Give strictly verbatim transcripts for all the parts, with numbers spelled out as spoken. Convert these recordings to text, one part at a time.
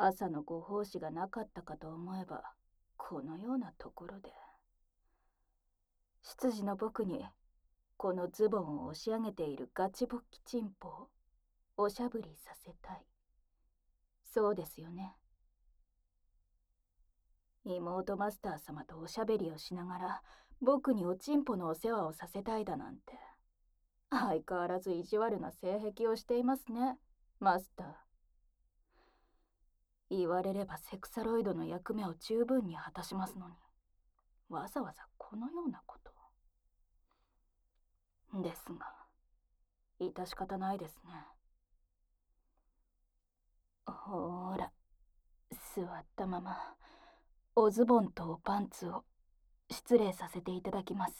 朝のご奉仕がなかったかと思えば、このようなところで。執事の僕に、このズボンを押し上げているガチボッキチンポをおしゃぶりさせたい。そうですよね。妹マスター様とおしゃべりをしながら、僕におちんぽのお世話をさせたいだなんて。相変わらず意地悪な性癖をしていますね、マスター。言われればセクサロイドの役目を十分に果たしますのに、わざわざこのようなことを。ですが、致し方ないですね。ほーら、座ったまま、おズボンとおパンツを失礼させていただきます。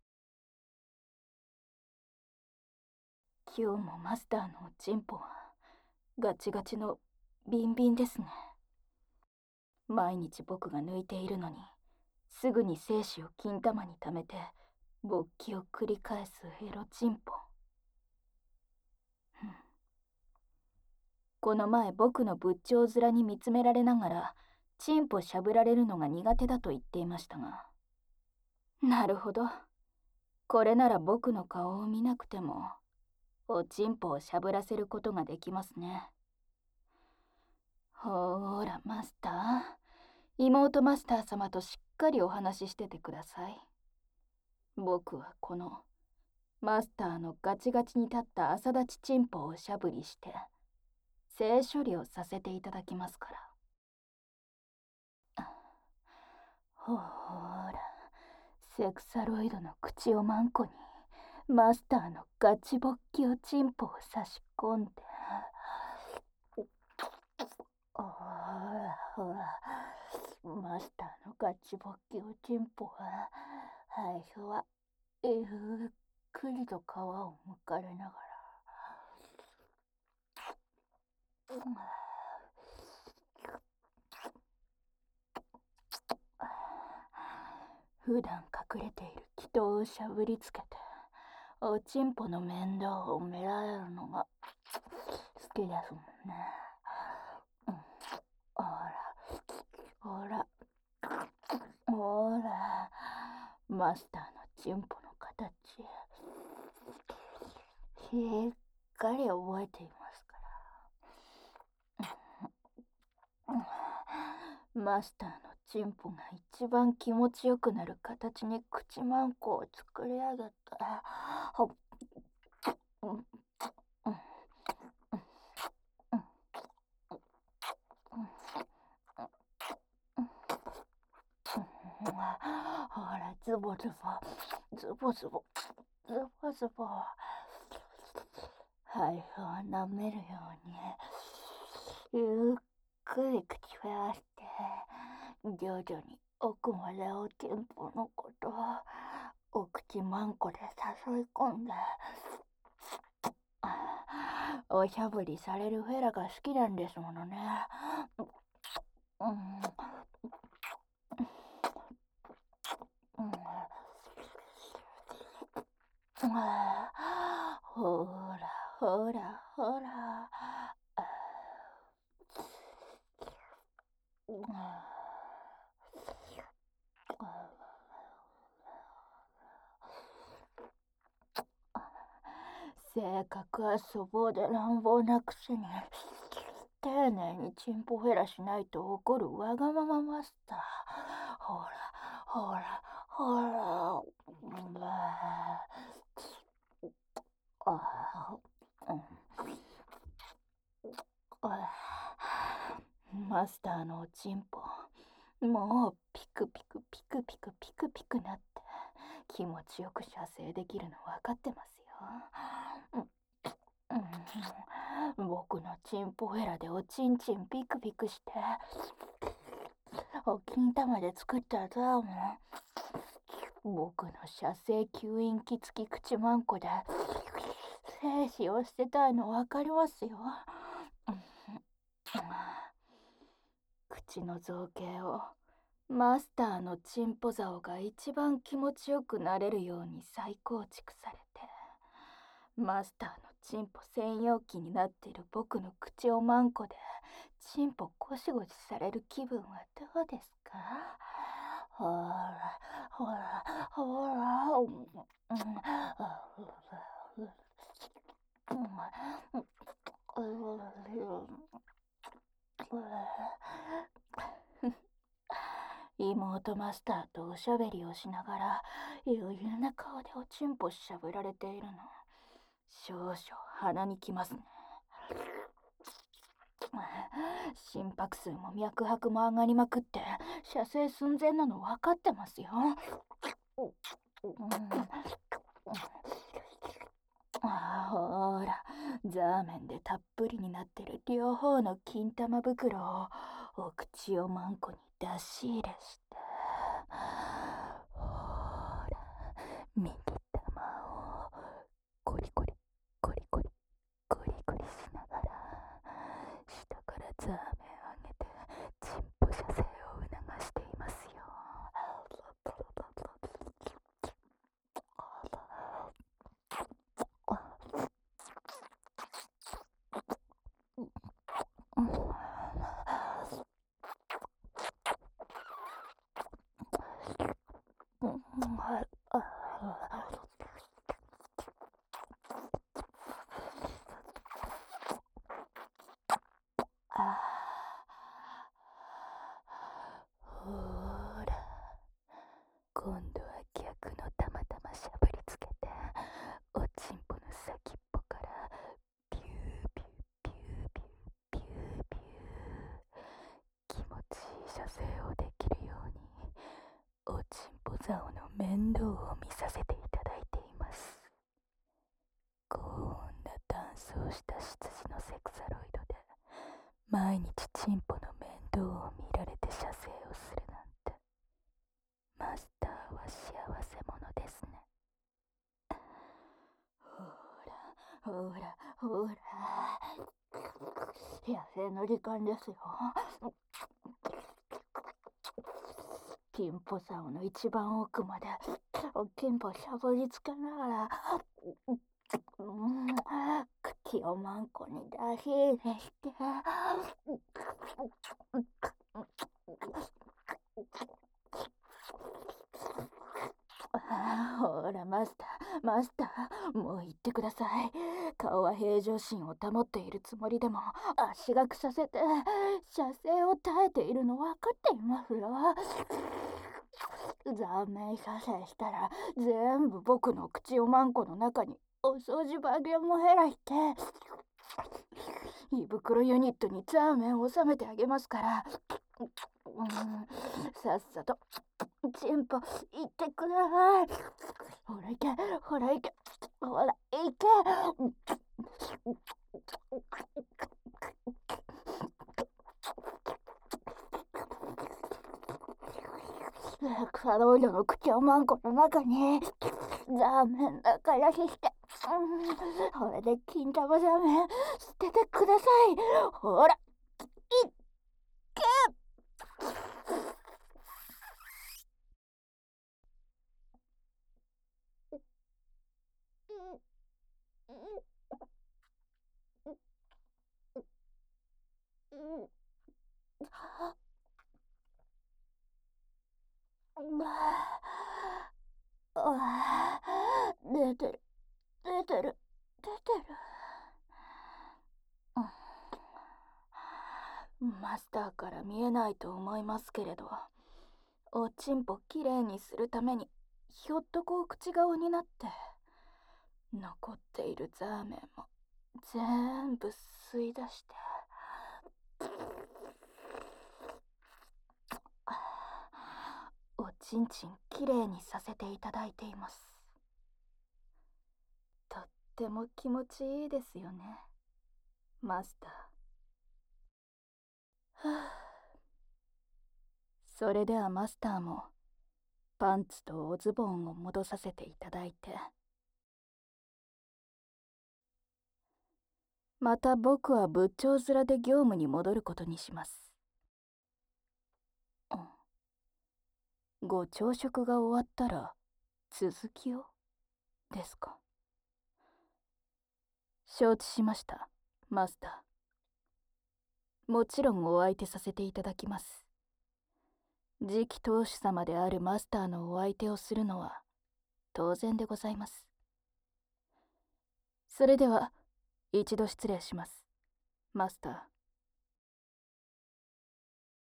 今日もマスターのおちんぽはガチガチのビンビンですね。毎日僕が抜いているのに、すぐに精子を金玉に溜めて勃起を繰り返すエロチンポ。この前僕の仏頂面に見つめられながらチンポしゃぶられるのが苦手だと言っていましたが、なるほど。これなら僕の顔を見なくてもおちんぽをしゃぶらせることができますね。ほーらマスター、妹マスター様としっかりお話ししててください。僕はこのマスターのガチガチに立った朝立ちチンポをしゃぶりして性処理をさせていただきますから。ほーら、セクサロイドの口をマンコにマスターのガチボッキをチンポを差し込んで、ほらほら、マスターのガチボッキをチンポは最初はゆっくりと皮をむかれながら、普段隠れている祈祷をしゃぶりつけておちんぽの面倒を見られるのが好きですもんね。うん、ほらほらほら、マスターのチンポの形しっかり覚えていますから。マスターのチンポが一番気持ちよくなる形に口マンコを作り上げた。ほっ、うんうんうんほら、ズボズボズボズボズボズボ肺を舐めるようにゆっくり口を出して徐々に奥までおちんぽのことをお口マンコで誘い込んで、おしゃぶりされるフェラが好きなんですものね。うん、うん、ほらほらほら、性格は粗暴で乱暴なくせに丁寧にチンポフェラしないと怒るわがままマスター。ほらほらほら、ああ、うん、マスターのおちんぽもうピクピクピクピクピクピクなって気持ちよく射精できるの分かってますよ。うん、僕のチンポフェラでおちんちんピクピクしてお金玉で作ったザーも僕の射精吸引器付き口マンコで精子を捨てたいの分かりますよ。口の造形をマスターのチンポ竿が一番気持ちよくなれるように再構築されて、マスターのチンポ専用機になっている僕の口をマンコでちんぽゴシゴシされる気分はどうですか？ほら、ほら、ほら、うん、うん、妹マスターとおしゃべりをしながら余裕な顔でおちんぽしゃぶられているの、少々鼻にきますね。心拍数も脈拍も上がりまくって射精寸前なの分かってますよ。うん、あ、ほら、ザーメンでたっぷりになってる両方の金玉袋をお口をまんこに出し入れして、ほら、右玉をコリコリコリコリコリコリしながら下からザーメンあげてチンポ射精を促していますよ。ほら、今度は逆のたまたましゃぶりつけておちんぽの先っぽからピューピューピューピューピューピュー、気持ちいい射精をできるようにおちんぽ竿の面倒を見させていただいています。こんな乾燥した羊のセクサロイドで毎日チンポの面倒を見られて射精をするなんて、マスターは幸せ者ですね。ほらほらほら、射精の時間ですよ。チンポ竿の一番奥までおちんぽしゃぶりつけながら、うん、口をまんこに出し入れして、ほらマスターマスター、もう言ってください。顔は平常心を保っているつもりでも足がくさせて射精を耐えているの分かっていますよ。残念射精したら全部僕の口をまんこの中にお掃除バゲンも減らして胃袋ユニットにザーメンを収めてあげますから、うん、さっさとチンポ行ってください。ほら行け、ほら行け、ほら行け。カロリーの口をまんこの中にザーメンだからして、うん、これで金玉ザーメン捨ててください。ほらいっけ。出てる出てる出てる。マスターから見えないと思いますけれど、おちんぽきれいにするためにひょっとこう口顔になって残っているザーメンも全部吸い出しておちんちんきれいにさせていただいています。とっても気持ちいいですよね、マスター。はあ、それではマスターもパンツとおズボンを戻させていただいて、また僕は仏頂面で業務に戻ることにします。うん、ご朝食が終わったら続きをですか。承知しました、マスター。 もちろんお相手させていただきます。次期当主様であるマスターのお相手をするのは当然でございます。それでは一度失礼します、マスター。